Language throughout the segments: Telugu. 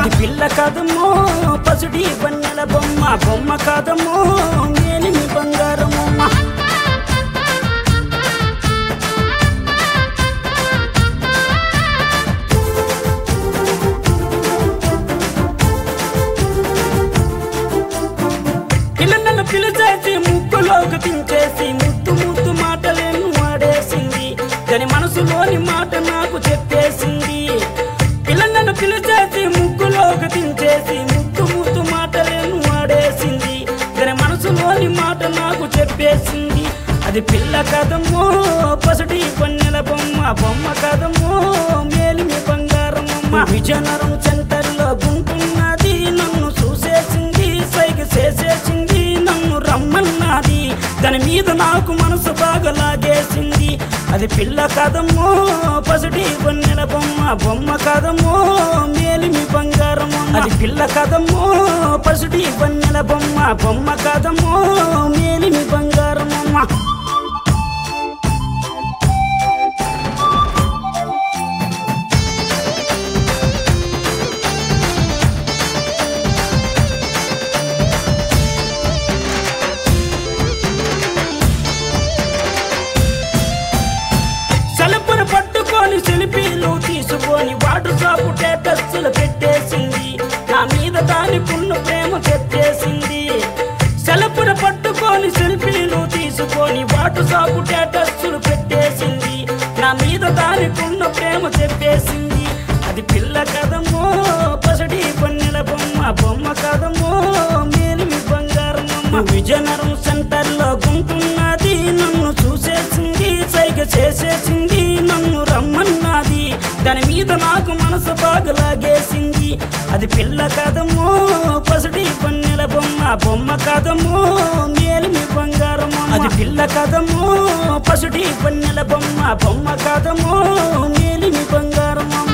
అది పిల్ల కాదమ్మో పసుడి వన్నెల బొమ్మ బొమ్మ కాదమ్మో మేలిమి బంగారమమ్మ పిల్లలను పిలిచేసి ముక్కులోకి దించేసి ముద్దు ముద్దు మాటలను ఆడేసింది దాని మనసులోని మాట నాకు చెప్పేసింది పిల్లలను పిలిచేసి ముక్కులోకి దించేసి ముద్దు ముద్దు మాటలను ఆడేసింది దాని మనసులోని మాట నాకు చెప్పేసింది అది పిల్ల కాదమ్మో పసుడి వన్నెల బొమ్మ బొమ్మ కాదమ్మో మేలిమి బంగారమమ్మ విజయనగరం సెంటర్లో గుంటున్నది నన్ను చూసేసింది సైగ చేసేసింది నన్ను రమ్మన్నది దాని మీద నాకు మనసు బాగా లాగేసింది అది పిల్ల కాదమ్మో పసుడి వన్నెల బొమ్మ బొమ్మ కాదమ్మో మేలిమి బంగారమమ్మ అది పిల్ల కాదమ్మో పసుడి వన్నెల బొమ్మ బొమ్మ కాదమ్మో మేలిమి బంగారమమ్మ పట్టుకొని సెల్ఫీలు తీసుకొని వాట్సాప్ స్టేటస్లు పెట్టేసింది నా మీద దానికున్న ప్రేమ చెప్పేసింది సెల్ఫీలు పట్టుకొని సెల్ఫీలు తీసుకొని వాట్సాప్ స్టేటస్లు పెట్టేసింది నా మీద దానికున్న ప్రేమ చెప్పేసింది అది పిల్ల కదమ్మో పసడి వన్నెల బొమ్మ బొమ్మ కదమ్మో మేలిమి బంగారమమ్మ విజయనగరం సెంటర్లో గుంటున్నది నన్ను చూసేసింది సైగ చేసేసింది నన్ను రమ్మన్నది దాని మీద నాకు మనసు బాగా లాగేసింది అది పిల్ల కాదమ్మో పసుడి వన్నెల బొమ్మ బొమ్మ కాదమ్మో మేలిమి బంగారమమ్మ అది పిల్ల కాదమ్మో పసుడి వన్నెల బొమ్మ బొమ్మ కాదమ్మో మేలిమి బంగారమమ్మ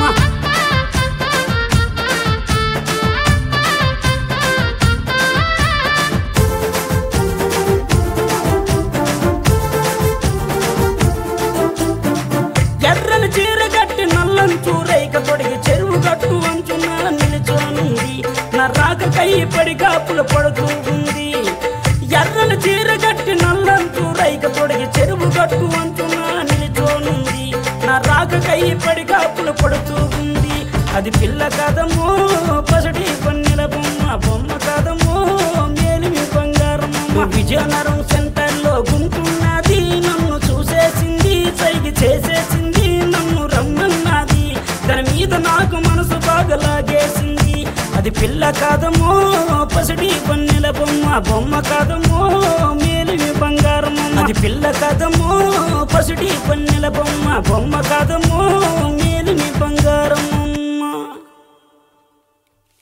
ఎర్రని చీర గట్టి నల్లని చూరైక తొడిగి చెరువు గట్టు అంచున నిలుచోనుంది నా రాక కై పడి కాపులు పడుతూ ఉంది ఎర్రని చీర గట్టి నల్లని చూరైక తొడిగి చెరువు గట్టు అంచున నిలుచోనుంది నా రాక కై పడి కాపులు పడుతూ ఉంది అది పిల్ల కాదమ్మో పసడి వన్నెల బొమ్మ బొమ్మ కాదమ్మో మేలిమి బంగారమమ్మ విజయనగరం సెంటర్లో గుంటున్నది నన్ను చూసేసింది సైగ చేసేసింది నన్ను రమ్మన్నది దాని మీద నాకు మనసు బాగా లాగేసింది అది పిల్ల కాదమ్మో పసడి వన్నెల బొమ్మ బొమ్మ కాదమ్మో మేలిమి బంగారమమ్మ అది పిల్ల కాదమ్మో పసడి వన్నెల బొమ్మ బొమ్మ కాదమ్మో మేలిమి బంగారమ్మ